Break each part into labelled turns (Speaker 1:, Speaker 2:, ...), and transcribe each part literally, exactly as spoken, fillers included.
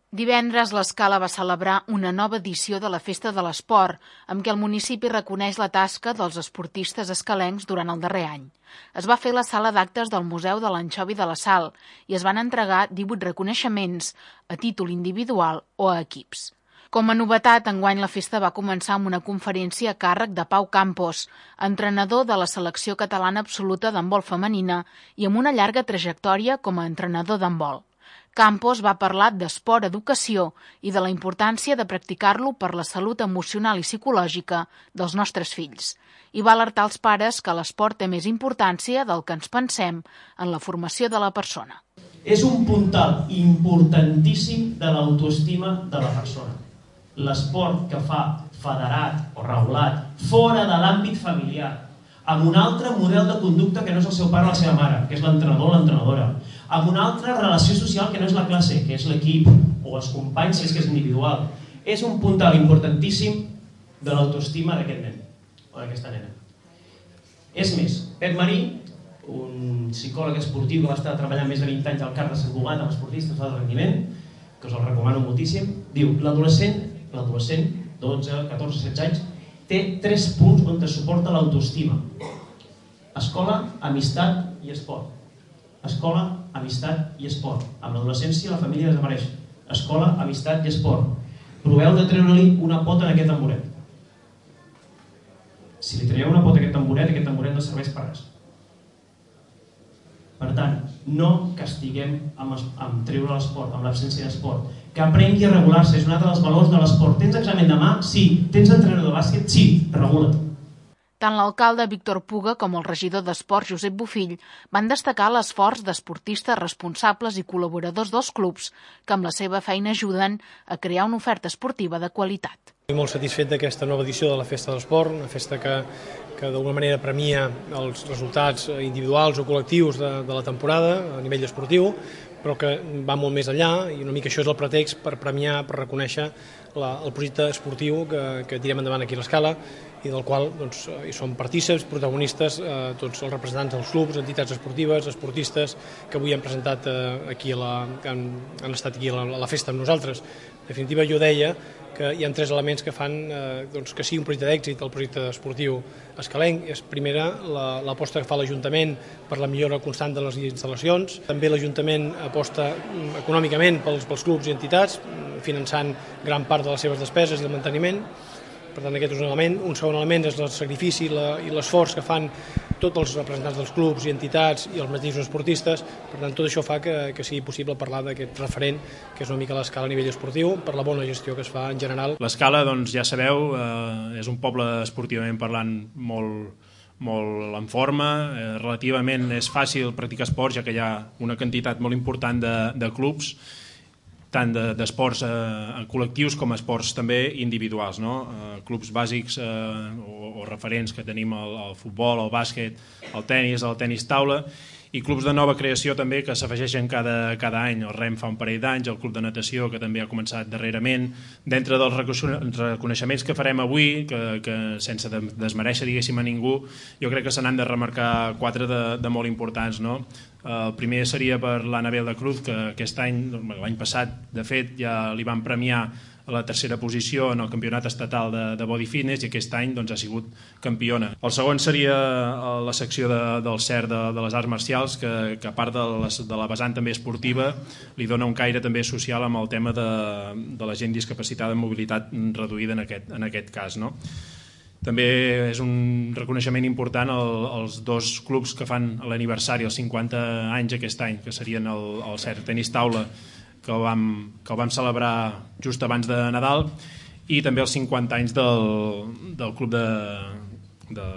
Speaker 1: Divendres l'Escala va celebrar una nova edició de la Festa de l'Esport, amb què el municipi reconeix la tasca dels esportistes escalencs durant el darrer any. Es va fer a la sala d'actes del Museu de l'Anxovi de la Sal i es van entregar divuit reconeixements a títol individual o a equips. Com a novetat, enguany la festa va començar amb una conferència a càrrec de Pau Campos, entrenador de la selecció catalana absoluta d'handbol femenina i amb una llarga trajectòria com a entrenador d'handbol. Campos va parlar d'esport educació i de la importància de practicar-lo per la salut emocional i psicològica dels nostres fills. I va alertar els pares que l'esport té més importància del que ens pensem en la formació de la persona.
Speaker 2: És un puntal importantíssim de l'autoestima de la persona. L'esport que fa federat o regulat fora de l'àmbit familiar, amb un altre model de conducta que no és el seu pare o la seva mare, que és l'entrenador o l'entrenadora, amb una altra relació social que no és la classe, que és l'equip, o els companys, si és que és individual. És un puntal importantíssim de l'autoestima d'aquest nen, o d'aquesta nena. És més, Pep Marí, un psicòleg esportiu que va estar treballant més de vint anys al CAR de Sant Cugat amb esportistes d'alt rendiment, que us el recomano moltíssim, diu, l'adolescent, l'adolescent, dotze, catorze, setze anys, té tres punts on te suporta l'autoestima. Escola, amistat i esport. Escola, amistat i esport. Amb l'adolescència la família desapareix. Escola, amistat i esport. Proveu de treure-li una pota en aquest tamboret. Si li traieu una pota a aquest tamboret, aquest tamboret no serveix per res. Per tant, no castiguem amb, amb treure l'esport, amb l'absència d'esport. Que aprengui a regular-se, és un altre dels valors de l'esport. Tens examen demà? Sí. Tens entrenador de bàsquet? Sí. Regula't.
Speaker 1: Tant l'alcalde Víctor Puga com el regidor d'Esport Josep Bofill van destacar l'esforç d'esportistes responsables i col·laboradors dels clubs que amb la seva feina ajuden a crear una oferta esportiva de qualitat.
Speaker 3: Estic molt satisfet d'aquesta nova edició de la Festa de l'Esport, una festa que, que d'alguna manera premia els resultats individuals o col·lectius de, de la temporada a nivell esportiu, però que va molt més enllà i una mica això és el pretext per premiar, per reconèixer la, el projecte esportiu que, que tirem endavant aquí a l'Escala i del qual doncs, hi som partícips, protagonistes, eh, tots els representants dels clubs, entitats esportives, esportistes que avui han presentat eh, aquí a la, que han, han estat aquí a la, a la festa amb nosaltres. En definitiva, jo deia que hi ha tres elements que fan eh, doncs, que sigui un projecte d'èxit el projecte esportiu escalenc. És primera l'aposta que fa l'Ajuntament per la millora constant de les instal·lacions. També l'Ajuntament aposta econòmicament pels, pels clubs i entitats, finançant gran part de les seves despeses i el manteniment. Per tant, aquest és un element. Un segon element és el sacrifici la, i l'esforç que fan tots els representants dels clubs i entitats i els mateixos esportistes. Per tant, tot això fa que, que sigui possible parlar d'aquest referent, que és una mica l'Escala a nivell esportiu, per la bona gestió que es fa en general.
Speaker 4: L'Escala, doncs, ja sabeu, eh, és un poble esportivament parlant molt, molt en forma. Eh, relativament és fàcil practicar esports, ja que hi ha una quantitat molt important de, de clubs, tant d'esports de, eh, col·lectius com esports també individuals, no? Eh, clubs bàsics eh, o, o referents que tenim el, el futbol, el bàsquet, el tenis, el tenis taula, i clubs de nova creació també que s'afegeixen cada, cada any. El REM fa un parell d'anys, el club de natació que també ha començat darrerament. D'entre dels reconeixements que farem avui, que, que sense desmereixer diguéssim a ningú, jo crec que se n'han de remarcar quatre de, de molt importants, no? El primer seria per l'Anabel de Cruz, que aquest any, l'any passat, de fet, ja li van premiar a la tercera posició en el campionat estatal de, de body fitness i aquest any doncs, ha sigut campiona. El segon seria la secció de, del C E R de, de les arts marcials, que, que a part de, les, de la vessant també esportiva, li dona un caire també social amb el tema de, de la gent discapacitada amb mobilitat reduïda en aquest, en aquest cas, no? També és un reconeixement important el, els dos clubs que fan l'aniversari, els cinquanta anys aquest any, que serien el, el C E R Tenis Taula, que el, vam, que el vam celebrar just abans de Nadal, i també els cinquanta anys del, del club de, de,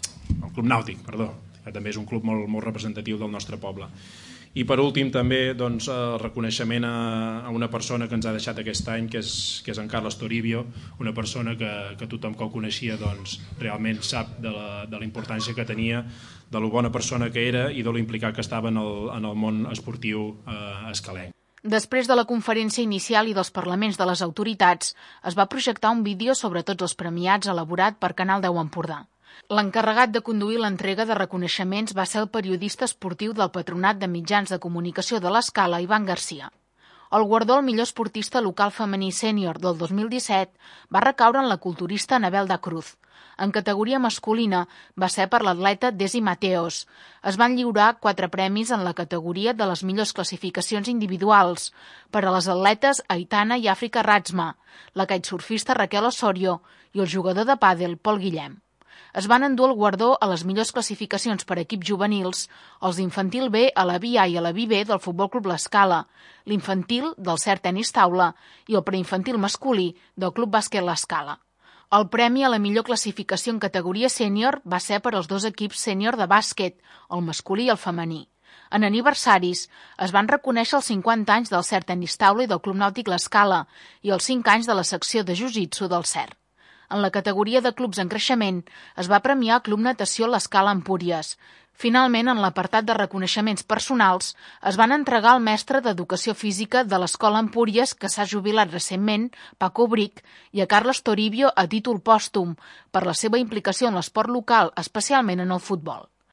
Speaker 4: el club nàutic, perdó, que també és un club molt, molt representatiu del nostre poble. I per últim també doncs, el reconeixement a, a una persona que ens ha deixat aquest any, que és, que és en Carles Toribio, una persona que, que tothom que el coneixia doncs, realment sap de la, de la importància que tenia, de la bona persona que era i de lo implicat que estava en el, en el món esportiu eh, escalenc.
Speaker 1: Després de la conferència inicial i dels parlaments de les autoritats, es va projectar un vídeo sobre tots els premiats elaborat per Canal deu Empordà. L'encarregat de conduir l'entrega de reconeixements va ser el periodista esportiu del Patronat de Mitjans de Comunicació de l'Escala, Ivan Garcia. El guardó al millor esportista local femení sènior del dos mil disset va recaure en la culturista Anabel da Cruz. En categoria masculina va ser per l'atleta Desi Mateos. Es van lliurar quatre premis en la categoria de les millors classificacions individuals per a les atletes Aitana i Àfrica Ratsma, la kitesurfista Raquel Osorio i el jugador de pàdel Pol Guillem. Es van endur el guardó a les millors classificacions per equips juvenils, els d'infantil B a la B A i a la B B del Futbol Club L'Escala, l'infantil del Cert Tenis Taula i el preinfantil masculí del Club Bàsquet L'Escala. El premi a la millor classificació en categoria sènior va ser per als dos equips sènior de bàsquet, el masculí i el femení. En aniversaris es van reconèixer els cinquanta anys del Cert Tenis Taula i del Club Nàutic L'Escala i els cinc anys de la secció de jiu-jitsu del Cert. En la categoria de clubs en creixement es va premiar el Club Natació L'Escala Empúries. Finalment, en l'apartat de reconeixements personals, es van entregar al mestre d'Educació Física de l'Escola Empúries, que s'ha jubilat recentment, Paco Bric, i a Carles Toribio a títol pòstum per la seva implicació en l'esport local, especialment en el futbol.